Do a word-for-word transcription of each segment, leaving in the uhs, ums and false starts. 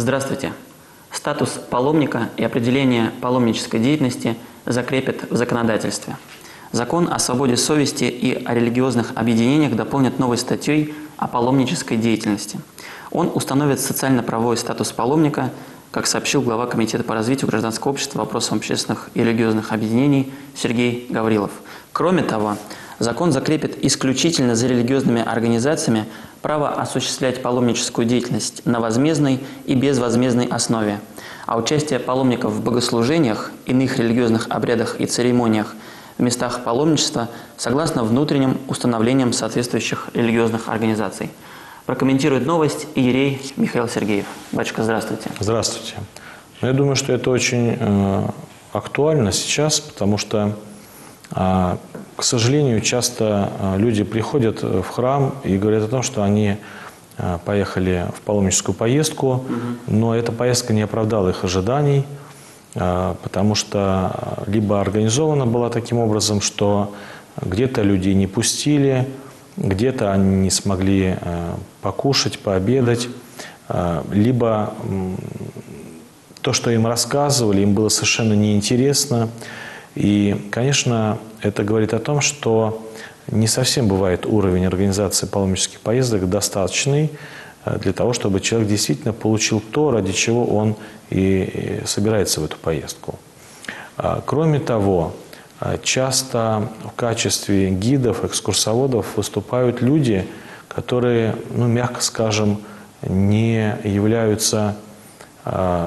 Здравствуйте. Статус паломника и определение паломнической деятельности закрепят в законодательстве. Закон о свободе совести и о религиозных объединениях дополнит новой статьей о паломнической деятельности. Он установит социально-правовой статус паломника, как сообщил глава Комитета по развитию гражданского общества вопросам общественных и религиозных объединений Сергей Гаврилов. Кроме того, закон закрепит исключительно за религиозными организациями право осуществлять паломническую деятельность на возмездной и безвозмездной основе, а участие паломников в богослужениях, иных религиозных обрядах и церемониях в местах паломничества согласно внутренним установлениям соответствующих религиозных организаций. Прокомментирует новость иерей Михаил Сергеев. Батюшка, здравствуйте. Здравствуйте. Я думаю, что это очень э, актуально сейчас, потому что, э, к сожалению, часто э, люди приходят в храм и говорят о том, что они э, поехали в паломническую поездку, угу. но эта поездка не оправдала их ожиданий, э, потому что либо организована была таким образом, что где-то людей не пустили, где-то они не смогли э, покушать, пообедать, э, либо э, то, что им рассказывали, им было совершенно неинтересно. И, конечно, это говорит о том, что не совсем бывает уровень организации паломнических поездок достаточный э, для того, чтобы человек действительно получил то, ради чего он и, и собирается в эту поездку. А, кроме того, часто в качестве гидов, экскурсоводов выступают люди, которые, ну, мягко скажем, не являются э,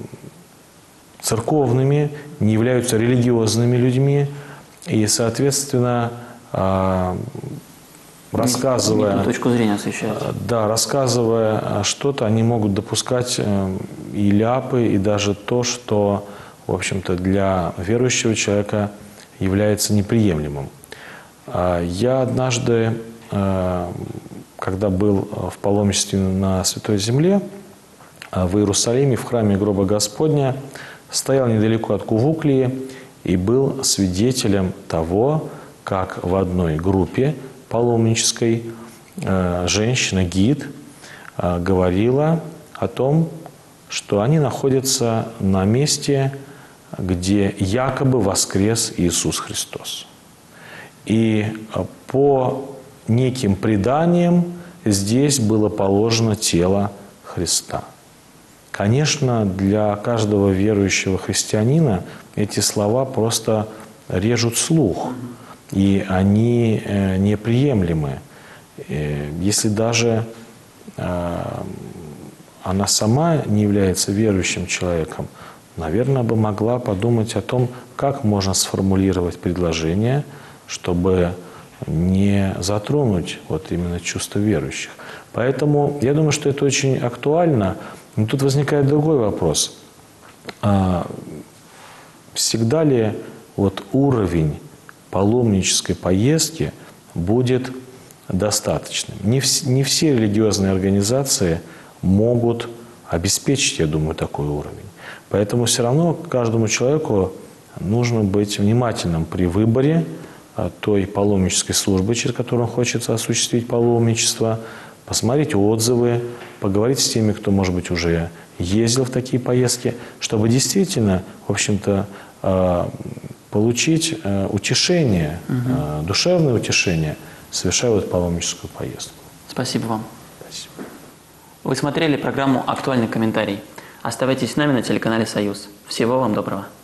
церковными, не являются религиозными людьми. И, соответственно, э, рассказывая, не ту точку зрения освещают. Да, рассказывая что-то, они могут допускать э, и ляпы, и даже то, что, в общем-то, для верующего человека является неприемлемым. Я однажды, когда был в паломничестве на Святой Земле, в Иерусалиме, в храме Гроба Господня, стоял недалеко от Кувуклии и был свидетелем того, как в одной группе паломнической женщина-гид говорила о том, что они находятся на месте, где якобы воскрес Иисус Христос. И по неким преданиям здесь было положено тело Христа. Конечно, для каждого верующего христианина эти слова просто режут слух, и они неприемлемы. Если даже она сама не является верующим человеком, наверное, бы могла подумать о том, как можно сформулировать предложение, чтобы не затронуть вот именно чувства верующих. Поэтому я думаю, что это очень актуально. Но тут возникает другой вопрос. Всегда ли вот уровень паломнической поездки будет достаточным? Не, в, не все религиозные организации могут обеспечить, я думаю, такой уровень. Поэтому все равно каждому человеку нужно быть внимательным при выборе той паломнической службы, через которую он хочет осуществить паломничество, посмотреть отзывы, поговорить с теми, кто, может быть, уже ездил в такие поездки, чтобы действительно, в общем-то, получить утешение, угу. душевное утешение, совершая вот паломническую поездку. Спасибо вам. Спасибо. Вы смотрели программу «Актуальный комментарий». Оставайтесь с нами на телеканале «Союз». Всего вам доброго.